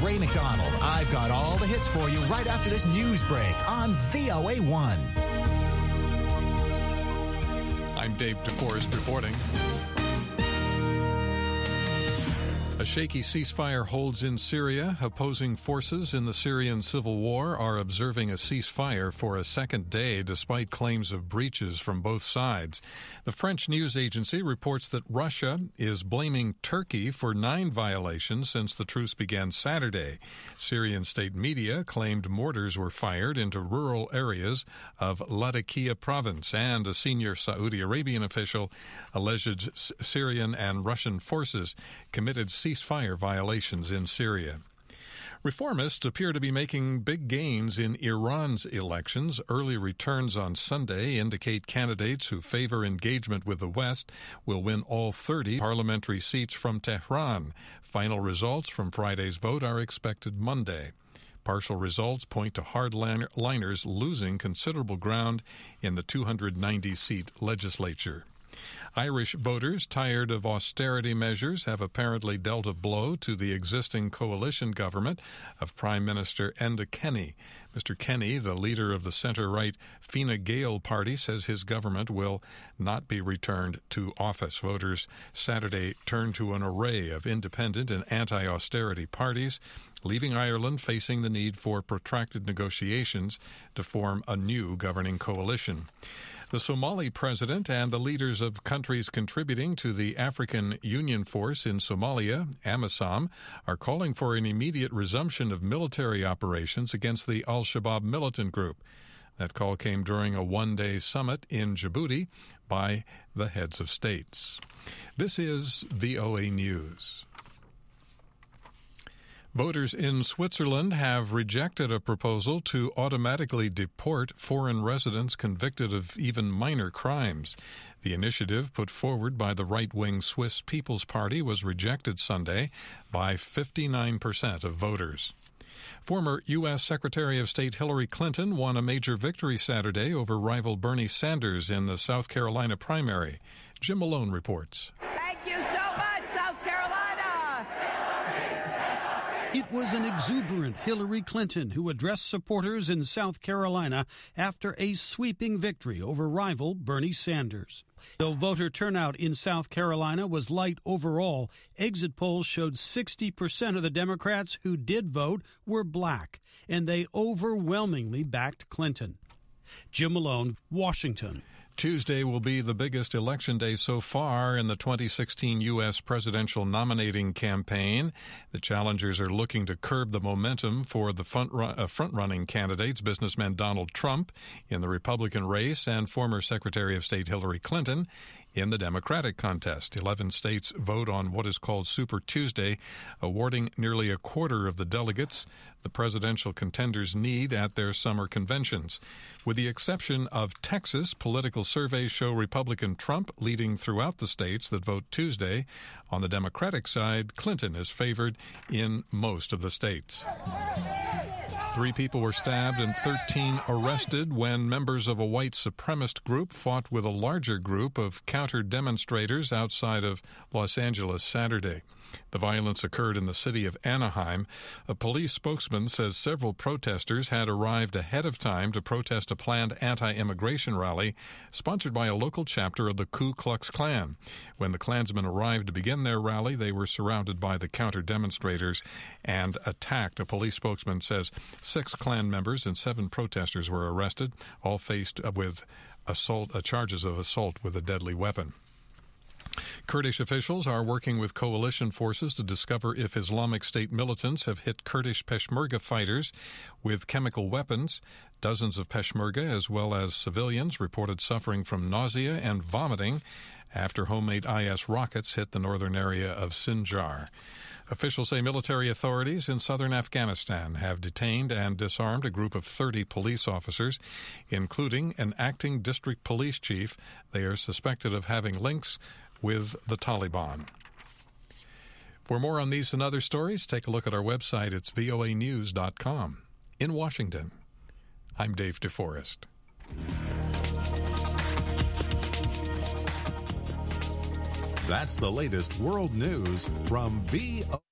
Ray McDonald. I've got all the hits for you right after this news break on VOA1. I'm Dave DeForest reporting. A shaky ceasefire holds in Syria. Opposing forces in the Syrian civil war are observing a ceasefire for a second day despite claims of breaches from both sides. The French news agency reports that Russia is blaming Turkey for 9 violations since the truce began Saturday. Syrian state media claimed mortars were fired into rural areas of Latakia province, and a senior Saudi Arabian official alleged Syrian and Russian forces committed ceasefire violations in Syria. Reformists appear to be making big gains in Iran's elections. Early returns on Sunday indicate candidates who favor engagement with the West will win all 30 parliamentary seats from Tehran. Final results from Friday's vote are expected Monday. Partial results point to hardliners losing considerable ground in the 290-seat legislature. Irish voters, tired of austerity measures, have apparently dealt a blow to the existing coalition government of Prime Minister Enda Kenny. Mr. Kenny, the leader of the centre-right Fine Gael party, says his government will not be returned to office. Voters Saturday turned to an array of independent and anti-austerity parties, leaving Ireland facing the need for protracted negotiations to form a new governing coalition. The Somali president and the leaders of countries contributing to the African Union Force in Somalia, AMISOM, are calling for an immediate resumption of military operations against the Al-Shabaab militant group. That call came during a one-day summit in Djibouti by the heads of states. This is VOA News. Voters in Switzerland have rejected a proposal to automatically deport foreign residents convicted of even minor crimes. The initiative put forward by the right-wing Swiss People's Party was rejected Sunday by 59% of voters. Former U.S. Secretary of State Hillary Clinton won a major victory Saturday over rival Bernie Sanders in the South Carolina primary. Jim Malone reports. Thank you so much, South Carolina! It was an exuberant Hillary Clinton who addressed supporters in South Carolina after a sweeping victory over rival Bernie Sanders. Though voter turnout in South Carolina was light overall, exit polls showed 60% of the Democrats who did vote were black, and they overwhelmingly backed Clinton. Jim Malone, Washington. Tuesday will be the biggest election day so far in the 2016 U.S. presidential nominating campaign. The challengers are looking to curb the momentum for the front-running candidates, businessman Donald Trump in the Republican race and former Secretary of State Hillary Clinton in the Democratic contest. 11 states vote on what is called Super Tuesday, awarding nearly a quarter of the delegates the presidential contenders need at their summer conventions. With the exception of Texas, political surveys show Republican Trump leading throughout the states that vote Tuesday. On the Democratic side, Clinton is favored in most of the states. 3 people were stabbed and 13 arrested when members of a white supremacist group fought with a larger group of counter-demonstrators outside of Los Angeles Saturday. The violence occurred in the city of Anaheim. A police spokesman says several protesters had arrived ahead of time to protest a planned anti-immigration rally sponsored by a local chapter of the Ku Klux Klan. When the Klansmen arrived to begin their rally, they were surrounded by the counter-demonstrators and attacked. A police spokesman says 6 Klan members and 7 protesters were arrested, all faced with charges of assault with a deadly weapon. Kurdish officials are working with coalition forces to discover if Islamic State militants have hit Kurdish Peshmerga fighters with chemical weapons. Dozens of Peshmerga, as well as civilians, reported suffering from nausea and vomiting after homemade IS rockets hit the northern area of Sinjar. Officials say military authorities in southern Afghanistan have detained and disarmed a group of 30 police officers, including an acting district police chief. They are suspected of having links with the Taliban. For more on these and other stories, take a look at our website. It's voanews.com. In Washington, I'm Dave DeForest. That's the latest world news from VOA.